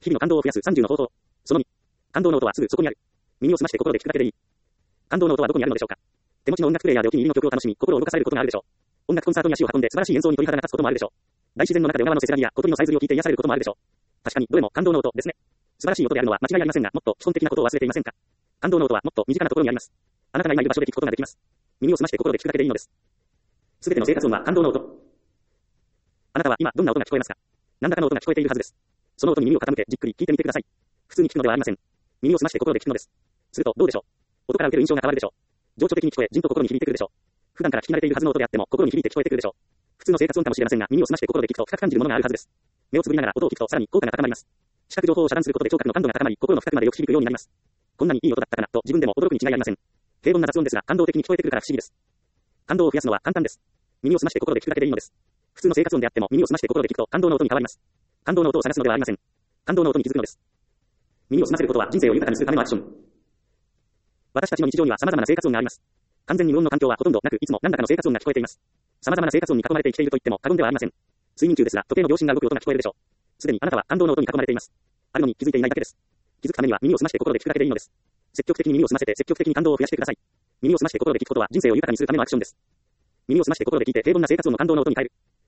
日々の感動を増やす30の方法。その2。感動の音はすぐそこにある。耳を澄まして心で聞くだけでいい。感動の音はどこにあるのでしょうか。手持ちの音楽プレイヤーでお気に入りの曲を楽しみ、心を動かされることがあるでしょう。音楽コンサートに足を運んで素晴らしい演奏に鳥肌が立つこともあるでしょう。大自然の中で小川のせせらぎや小鳥のさえずりを聞いて癒されることもあるでしょう。確かにどれも感動の音ですね。素晴らしい音であるのは間違いありませんが、もっと基本的なことを忘れていませんか。感動の音はもっと身近なところにあります。あなたが今いる場所で聞くことができます。耳を澄まして心で聞くだけでいいのです。すべての生活音は感動の音。あなたは今どんな音が聞こえますか。何らかの音が聞こえているはずです。その音に耳を傾けじっくり聞いてみてください。普通に聞くのではありません。耳を澄まして心で聞くのです。するとどうでしょう。音から受ける印象が変わるでしょう。情緒的に聞こえ、じんと心に響いてくるでしょう。普段から聞き慣れているはずの音であっても心に響いて聞こえてくるでしょう。普通の生活音かもしれませんが、耳を澄まして心で聞くと深く感じるものがあるはずです。目をつぶりながら音を聞くとさらに効果が高まります。視覚情報を遮断することで聴覚の感度が高まり、心の深くまでよく響くようになります。こんなにいい音だったかなと自分でも驚くに違いありません。平凡な雑音ですが感動的に聞こえてくるから不思議です。感動を増やすのは簡単です。耳を澄まして心で聞くだけでいいのです。普通の生活音であっても耳を澄まして心で聞くと感動の音に変わります。感動の音を探すのではありません。感動の音に気づくのです。耳を澄ませることは人生を豊かにするためのアクション。私たちの日常には様々な生活音があります。完全に無音の環境はほとんどなく、いつも何らかの生活音が聞こえています。様々な生活音に囲まれて生きていると言っても過言ではありません。睡眠中ですが、時計の秒針が動く音が聞こえるでしょう。すでにあなたは感動の音に囲まれています。あるのに気づいていないだけです。気づくためには耳を澄まして心で聞くだけでいいのです。積極的に耳を澄ませて積極的に感動を増やしてください。耳を澄まして心で聞くことは人生を豊かにするためのアクションです。耳を澄まして心で聞いて平凡な生活音の感動の音に変える。